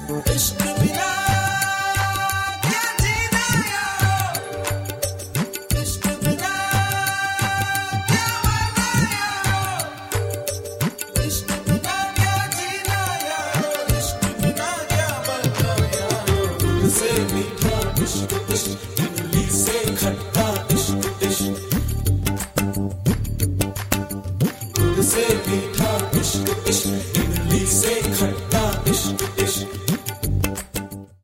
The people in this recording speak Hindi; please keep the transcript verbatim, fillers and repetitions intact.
इश्क बिना क्या जीना यारो, इश्क बिना क्या मरना यारो, इश्क बिना क्या जीना यारो, इश्क बिना क्या मरना यारो। दूध से मीठा इश्क इश्क, इमली से खट्टा इश्क इश्क, दूध से मीठा इश्क इश्क, इमली से खट्टा इश्क इश्क।